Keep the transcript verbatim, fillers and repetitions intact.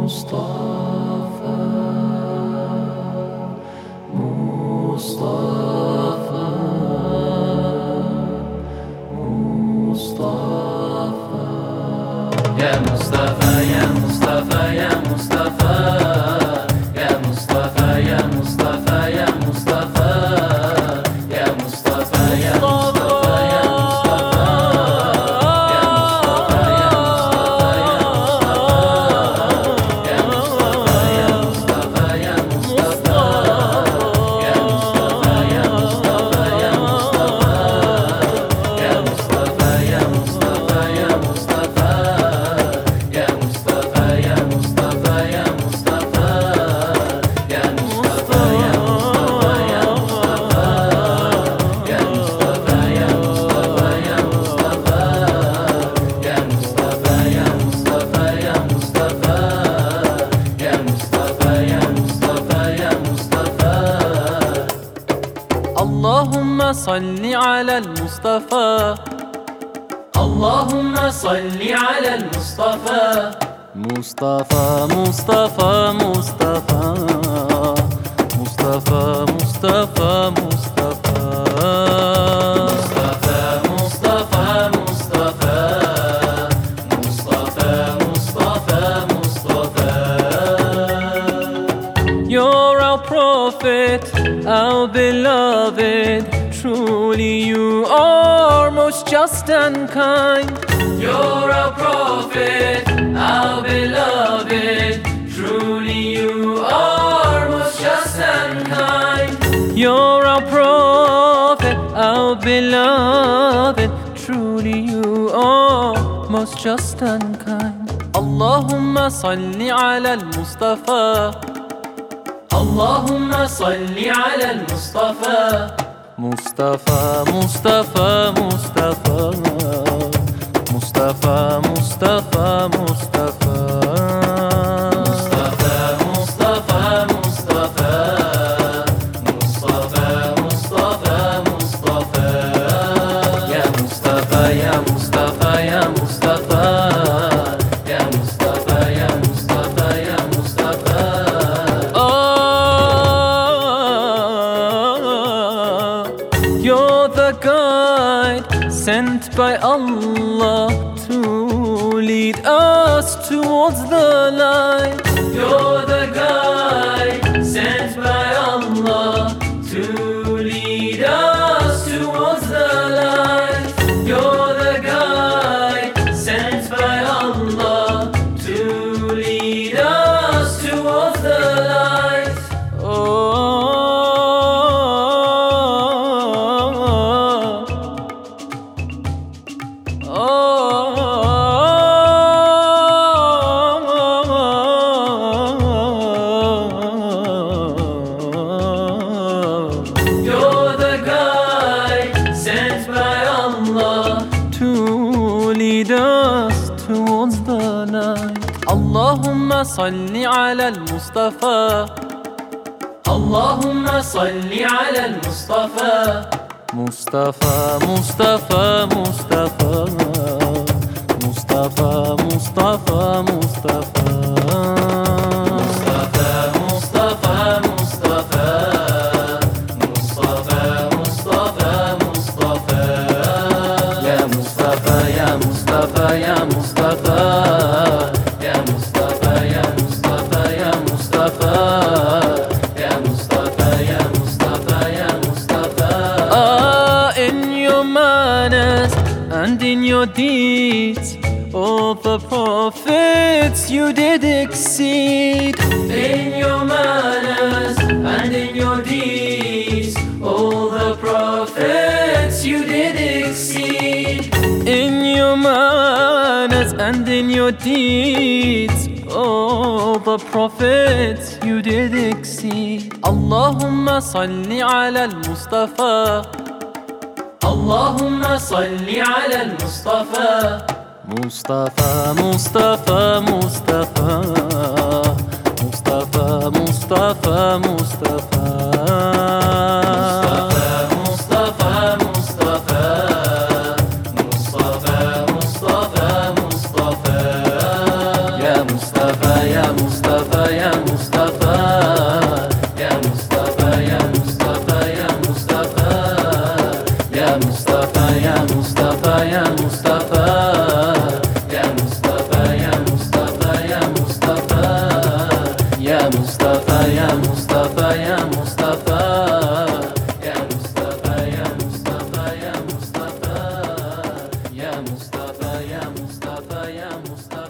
مصطفى مصطفى مصطفى يا مصطفى يا مصطفى يا مصطفى يا مصطفى يا مصطفى يا مصطفى يا مصطفى يا مصطفى يا اللهم صل على المصطفى اللهم صل على المصطفى مصطفى مصطفى مصطفى مصطفى مصطفى مصطفى مصطفى مصطفى مصطفى مصطفى مصطفى You're our prophet, our beloved. Truly you are most just and kind. You're our prophet, our beloved. Truly you are most just and kind. You're our prophet, our beloved. Truly you are most just and kind. Allahumma salli ala al-Mustafa. اللهم صل على المصطفى مصطفى مصطفى مصطفى مصطفى مصطفى مصطفى مصطفى مصطفى مصطفى مصطفى مصطفى يا مصطفى يا مصطفى يا مصطفى يا مصطفى يا مصطفى يا مصطفى You're the guide sent by Allah to lead us towards the light. You're the guide sent by Allah to lead us towards the light. You're the guide sent by Allah to lead us towards the light. Oh, You're the guide sent by Allah to lead us towards the night. Allahumma salli ala al-Mustafa. اللهم صل على المصطفى مصطفى مصطفى مصطفى مصطفى مصطفى مصطفى مصطفى مصطفى مصطفى مصطفى مصطفى مصطفى يا مصطفى يا مصطفى يا مصطفى يا مصطفى يا مصطفى يا مصطفى يا مصطفى يا مصطفى يا مصطفى Ah, in your manners and in your deeds, all the prophets you did exceed. In your manners and in your deeds, all the prophets you did exceed. In your manners and in your deeds, all the prophets you did exceed. Allahumma salli ala al-Mustafa. اللهم صل على المصطفى Mustafa, Mustafa, Mustafa, Mustafa, Mustafa, Mustafa. مصطفى مصطفى مصطفى مصطفى مصطفى يا مصطفى يا مصطفى يا مصطفى يا مصطفى يا مصطفى يا مصطفى يا مصطفى يا مصطفى يا مصطفى يا مصطفى يا مصطفى يا مصطفى يا مصطفى يا مصطفى يا مصطفى يا مصطفى